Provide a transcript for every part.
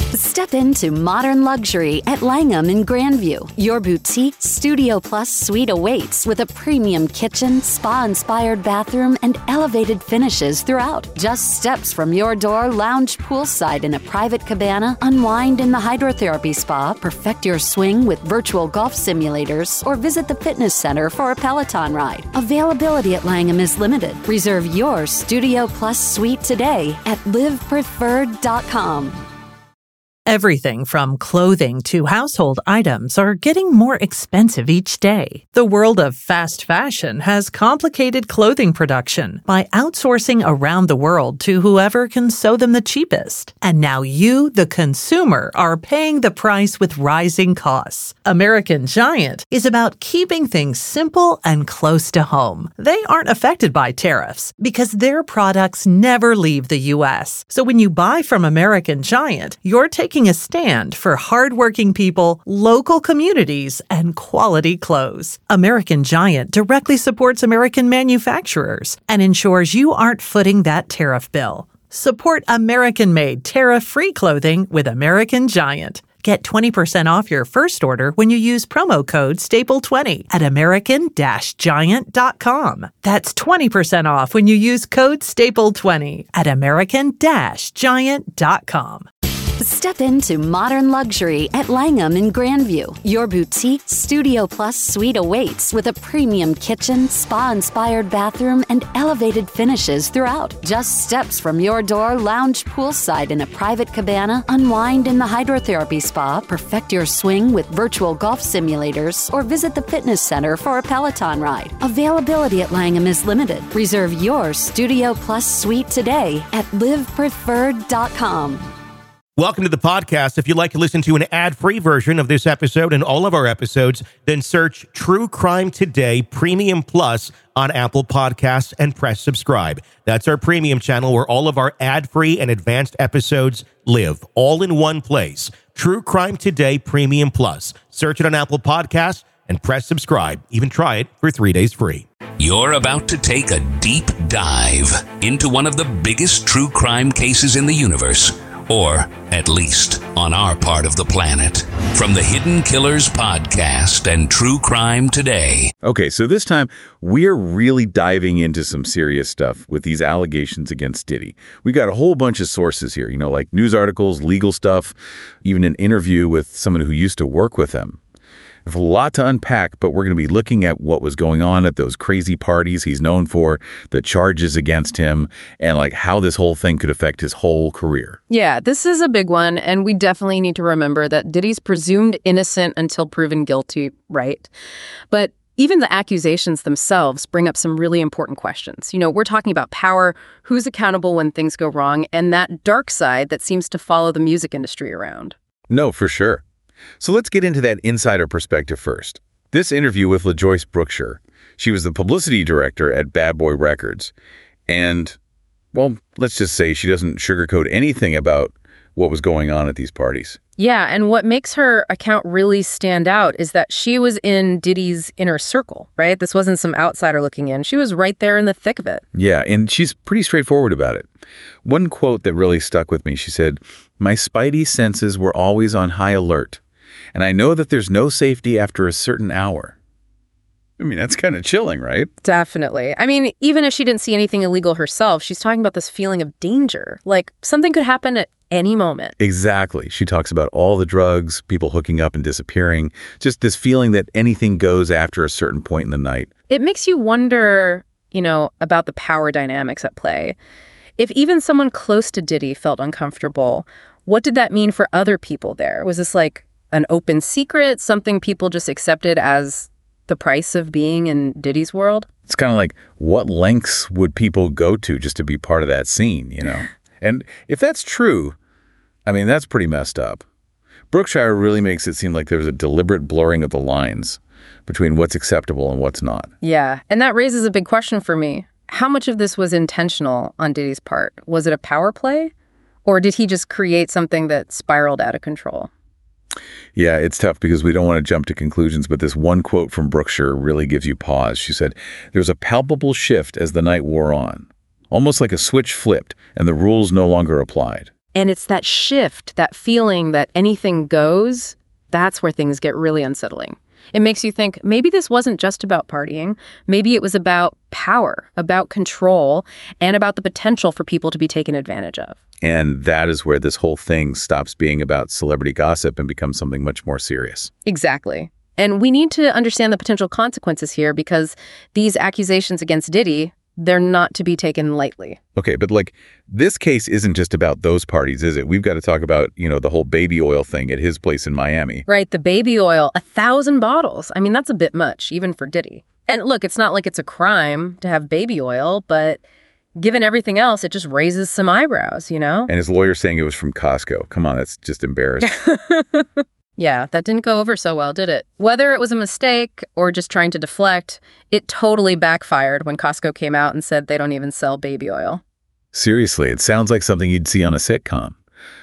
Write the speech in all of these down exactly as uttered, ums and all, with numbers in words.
Step into modern luxury at Langham in Grandview. Your boutique Studio Plus suite awaits with a premium kitchen, spa-inspired bathroom, and elevated finishes throughout. Just steps from your door, lounge poolside in a private cabana, unwind in the hydrotherapy spa, perfect your swing with virtual golf simulators, or visit the fitness center for a Peloton ride. Availability at Langham is limited. Reserve your Studio Plus suite today at live preferred dot com. Everything from clothing to household items are getting more expensive each day. The world of fast fashion has complicated clothing production by outsourcing around the world to whoever can sew them the cheapest. And now you, the consumer, are paying the price with rising costs. American Giant is about keeping things simple and close to home. They aren't affected by tariffs because their products never leave the U S. So when you buy from American Giant, you're taking a stand for hardworking people, local communities, and quality clothes. American Giant directly supports American manufacturers and ensures you aren't footing that tariff bill. Support American-made, tariff-free clothing with American Giant. Get twenty percent off your first order when you use promo code staple twenty at american giant dot com. That's twenty percent off when you use code staple twenty at american giant dot com. Step into modern luxury at Langham in Grandview. Your boutique Studio Plus suite awaits with a premium kitchen, spa-inspired bathroom, and elevated finishes throughout. Just steps from your door, lounge poolside in a private cabana, unwind in the hydrotherapy spa, perfect your swing with virtual golf simulators, or visit the fitness center for a Peloton ride. Availability at Langham is limited. Reserve your Studio Plus suite today at live preferred dot com. Welcome to the podcast. If you'd like to listen to an ad-free version of this episode and all of our episodes, then search True Crime Today Premium Plus on Apple Podcasts and press subscribe. That's our premium channel where all of our ad-free and advanced episodes live, all in one place. True Crime Today Premium Plus. Search it on Apple Podcasts and press subscribe. Even try it for three days free. You're about to take a deep dive into one of the biggest true crime cases in the universe. Or, at least, on our part of the planet. From the Hidden Killers podcast and True Crime Today. Okay, so this time, we're really diving into some serious stuff with these allegations against Diddy. We got a whole bunch of sources here, you know, like news articles, legal stuff, even an interview with someone who used to work with him. There's a lot to unpack, but we're going to be looking at what was going on at those crazy parties he's known for, the charges against him, and like how this whole thing could affect his whole career. Yeah, this is a big one, and we definitely need to remember that Diddy's presumed innocent until proven guilty, right? But even the accusations themselves bring up some really important questions. You know, we're talking about power, who's accountable when things go wrong, and that dark side that seems to follow the music industry around. No, for sure. So let's get into that insider perspective first. This interview with LaJoyce Brookshire, she was the publicity director at Bad Boy Records. And, well, let's just say she doesn't sugarcoat anything about what was going on at these parties. Yeah, and what makes her account really stand out is that she was in Diddy's inner circle, right? This wasn't some outsider looking in. She was right there in the thick of it. Yeah, and she's pretty straightforward about it. One quote that really stuck with me, she said, "My spidey senses were always on high alert. And I know that there's no safety after a certain hour." I mean, that's kind of chilling, right? Definitely. I mean, even if she didn't see anything illegal herself, she's talking about this feeling of danger. Like something could happen at any moment. Exactly. She talks about all the drugs, people hooking up and disappearing, just this feeling that anything goes after a certain point in the night. It makes you wonder, you know, about the power dynamics at play. If even someone close to Diddy felt uncomfortable, what did that mean for other people there? Was this like an open secret, something people just accepted as the price of being in Diddy's world? It's kind of like, what lengths would people go to just to be part of that scene, you know? And if that's true, I mean, that's pretty messed up. Brookshire really makes it seem like there's a deliberate blurring of the lines between what's acceptable and what's not. Yeah, and that raises a big question for me. How much of this was intentional on Diddy's part? Was it a power play? Or did he just create something that spiraled out of control? Yeah, it's tough because we don't want to jump to conclusions, but this one quote from Brookshire really gives you pause. She said, "There was a palpable shift as the night wore on, almost like a switch flipped and the rules no longer applied." And it's that shift, that feeling that anything goes, that's where things get really unsettling. It makes you think maybe this wasn't just about partying. Maybe it was about power, about control, and about the potential for people to be taken advantage of. And that is where this whole thing stops being about celebrity gossip and becomes something much more serious. Exactly. And we need to understand the potential consequences here because these accusations against Diddy, they're not to be taken lightly. Okay, but like this case isn't just about those parties, is it? We've got to talk about, you know, the whole baby oil thing at his place in Miami. Right, the baby oil, a thousand bottles. I mean, that's a bit much, even for Diddy. And look, it's not like it's a crime to have baby oil, but given everything else, it just raises some eyebrows, you know? And his lawyer saying it was from Costco. Come on, that's just embarrassing. Yeah, that didn't go over so well, did it? Whether it was a mistake or just trying to deflect, it totally backfired when Costco came out and said they don't even sell baby oil. Seriously, it sounds like something you'd see on a sitcom.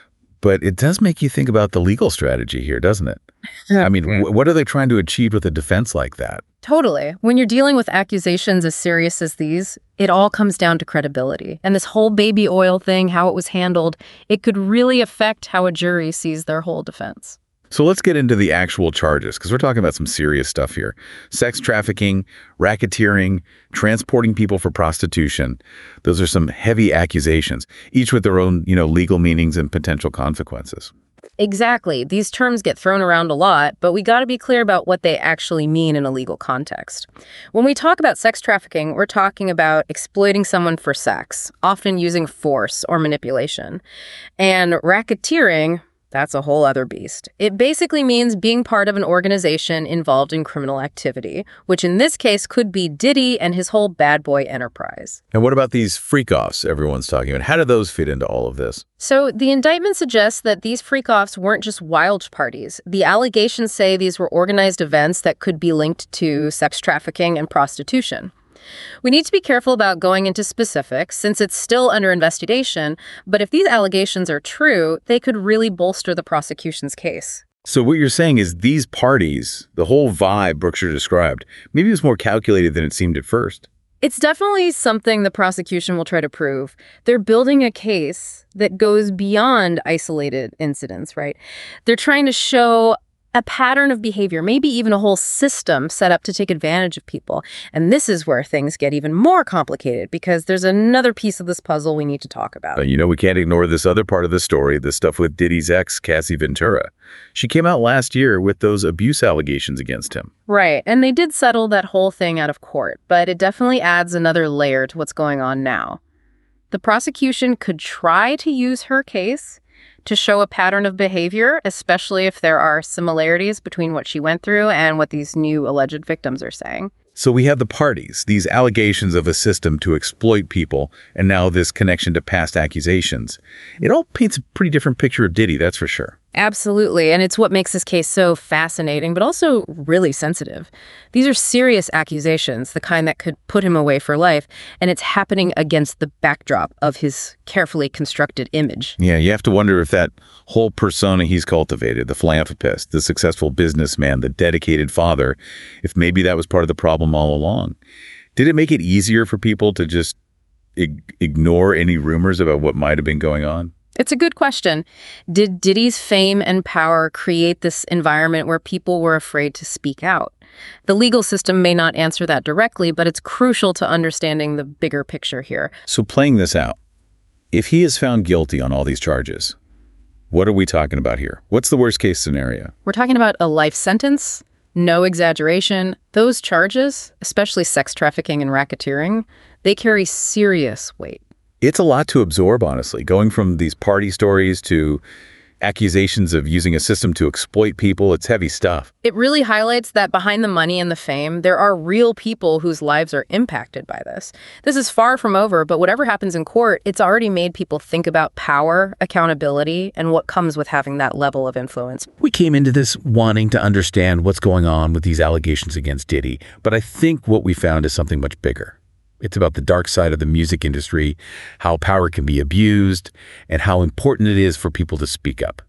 But it does make you think about the legal strategy here, doesn't it? I mean, w- what are they trying to achieve with a defense like that? Totally. When you're dealing with accusations as serious as these, it all comes down to credibility. And this whole baby oil thing, how it was handled, it could really affect how a jury sees their whole defense. So let's get into the actual charges, because we're talking about some serious stuff here. Sex trafficking, racketeering, transporting people for prostitution. Those are some heavy accusations, each with their own, you know, legal meanings and potential consequences. Exactly. These terms get thrown around a lot, but we got to be clear about what they actually mean in a legal context. When we talk about sex trafficking, we're talking about exploiting someone for sex, often using force or manipulation. And racketeering, that's a whole other beast. It basically means being part of an organization involved in criminal activity, which in this case could be Diddy and his whole bad boy enterprise. And what about these freak-offs everyone's talking about? How do those fit into all of this? So the indictment suggests that these freak-offs weren't just wild parties. The allegations say these were organized events that could be linked to sex trafficking and prostitution. We need to be careful about going into specifics since it's still under investigation, but if these allegations are true, they could really bolster the prosecution's case. So what you're saying is these parties, the whole vibe Brookshire described, maybe it was more calculated than it seemed at first. It's definitely something the prosecution will try to prove. They're building a case that goes beyond isolated incidents, right? They're trying to show a pattern of behavior, maybe even a whole system set up to take advantage of people. And this is where things get even more complicated because there's another piece of this puzzle we need to talk about. Uh, you know, we can't ignore this other part of the story, the stuff with Diddy's ex, Cassie Ventura. She came out last year with those abuse allegations against him. Right. And they did settle that whole thing out of court, but it definitely adds another layer to what's going on now. The prosecution could try to use her case to show a pattern of behavior, especially if there are similarities between what she went through and what these new alleged victims are saying. So we have the parties, these allegations of a system to exploit people, and now this connection to past accusations. It all paints a pretty different picture of Diddy, that's for sure. Absolutely, and it's what makes this case so fascinating, but also really sensitive. These are serious accusations, the kind that could put him away for life, and it's happening against the backdrop of his carefully constructed image. Yeah, you have to wonder if that whole persona he's cultivated, the philanthropist, the successful businessman, the dedicated father, if maybe that was part of the problem all along. Did it make it easier for people to just ig- ignore any rumors about what might have been going on? It's a good question. Did Diddy's fame and power create this environment where people were afraid to speak out? The legal system may not answer that directly, but it's crucial to understanding the bigger picture here. So playing this out, if he is found guilty on all these charges, what are we talking about here? What's the worst case scenario? We're talking about a life sentence, no exaggeration. Those charges, especially sex trafficking and racketeering, they carry serious weight. It's a lot to absorb, honestly, going from these party stories to accusations of using a system to exploit people. It's heavy stuff. It really highlights that behind the money and the fame, there are real people whose lives are impacted by this. This is far from over, but whatever happens in court, it's already made people think about power, accountability, and what comes with having that level of influence. We came into this wanting to understand what's going on with these allegations against Diddy, but I think what we found is something much bigger. It's about the dark side of the music industry, how power can be abused, and how important it is for people to speak up.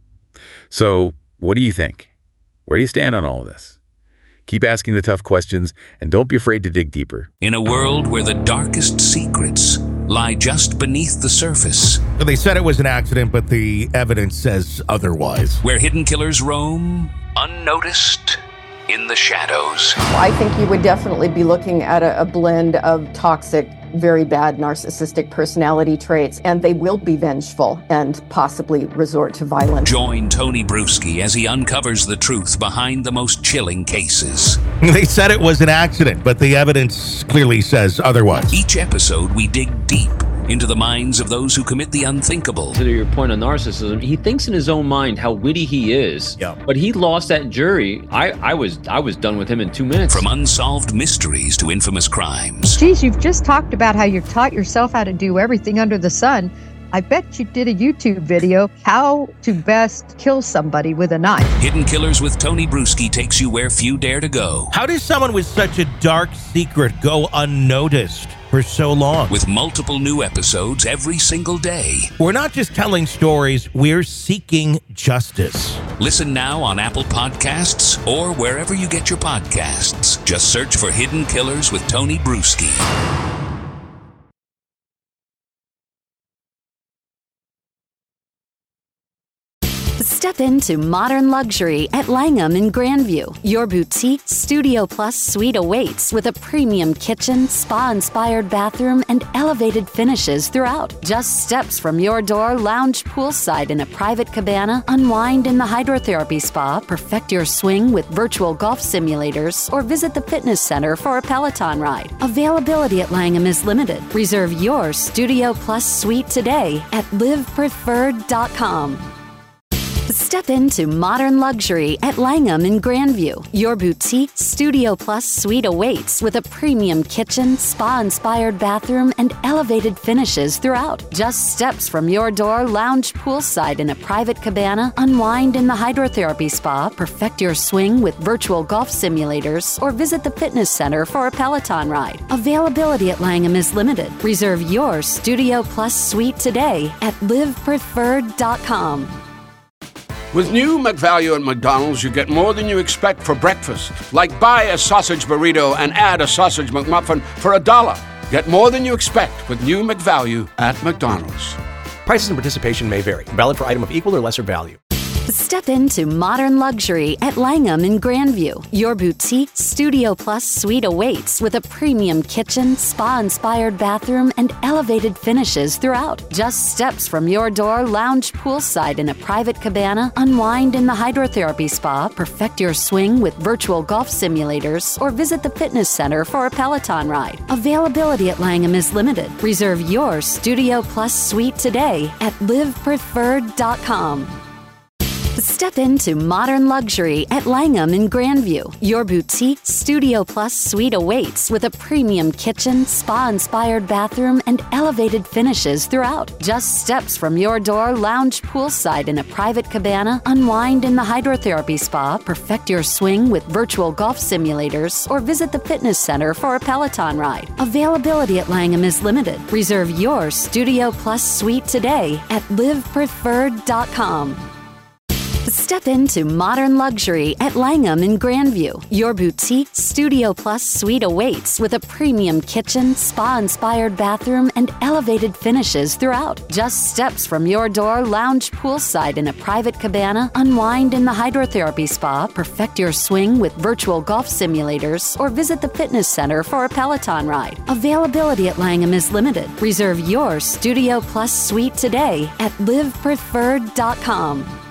So, what do you think? Where do you stand on all of this? Keep asking the tough questions, and don't be afraid to dig deeper. In a world where the darkest secrets lie just beneath the surface. They said it was an accident, but the evidence says otherwise. Where hidden killers roam, unnoticed, in the shadows. I think you would definitely be looking at a, a blend of toxic, very bad narcissistic personality traits, and they will be vengeful and possibly resort to violence. Join Tony Brueski as he uncovers the truth behind the most chilling cases. They said it was an accident, but the evidence clearly says otherwise. Each episode, we dig deep into the minds of those who commit the unthinkable. To your point on narcissism, he thinks in his own mind how witty he is. Yeah. But he lost that jury. I, I was I was done with him in two minutes. From unsolved mysteries to infamous crimes. Geez, you've just talked about how you've taught yourself how to do everything under the sun. I bet you did a YouTube video, how to best kill somebody with a knife. Hidden Killers with Tony Brueski takes you where few dare to go. How does someone with such a dark secret go unnoticed for so long? With multiple new episodes every single day. We're not just telling stories, we're seeking justice. Listen now on Apple Podcasts or wherever you get your podcasts. Just search for Hidden Killers with Tony Brueski. Step into modern luxury at Langham in Grandview. Your boutique Studio Plus suite awaits with a premium kitchen, spa-inspired bathroom, and elevated finishes throughout. Just steps from your door, lounge poolside in a private cabana, unwind in the hydrotherapy spa, perfect your swing with virtual golf simulators, or visit the fitness center for a Peloton ride. Availability at Langham is limited. Reserve your Studio Plus suite today at live preferred dot com. Step into modern luxury at Langham in Grandview. Your boutique Studio Plus suite awaits with a premium kitchen, spa-inspired bathroom, and elevated finishes throughout. Just steps from your door, lounge poolside in a private cabana, unwind in the hydrotherapy spa, perfect your swing with virtual golf simulators, or visit the fitness center for a Peloton ride. Availability at Langham is limited. Reserve your Studio Plus suite today at live preferred dot com. With new McValue at McDonald's, you get more than you expect for breakfast. Like buy a sausage burrito and add a sausage McMuffin for a dollar. Get more than you expect with new McValue at McDonald's. Prices and participation may vary. Valid for item of equal or lesser value. Step into modern luxury at Langham in Grandview. Your boutique Studio Plus suite awaits with a premium kitchen, spa-inspired bathroom, and elevated finishes throughout. Just steps from your door, lounge poolside in a private cabana, unwind in the hydrotherapy spa, perfect your swing with virtual golf simulators, or visit the fitness center for a Peloton ride. Availability at Langham is limited. Reserve your Studio Plus suite today at live preferred dot com. Step into modern luxury at Langham in Grandview. Your boutique Studio Plus suite awaits with a premium kitchen, spa-inspired bathroom, and elevated finishes throughout. Just steps from your door, lounge poolside in a private cabana, unwind in the hydrotherapy spa, perfect your swing with virtual golf simulators, or visit the fitness center for a Peloton ride. Availability at Langham is limited. Reserve your Studio Plus suite today at live preferred dot com. Step into modern luxury at Langham in Grandview. Your boutique Studio Plus suite awaits with a premium kitchen, spa-inspired bathroom, and elevated finishes throughout. Just steps from your door, lounge poolside in a private cabana, unwind in the hydrotherapy spa, perfect your swing with virtual golf simulators, or visit the fitness center for a Peloton ride. Availability at Langham is limited. Reserve your Studio Plus suite today at live preferred dot com.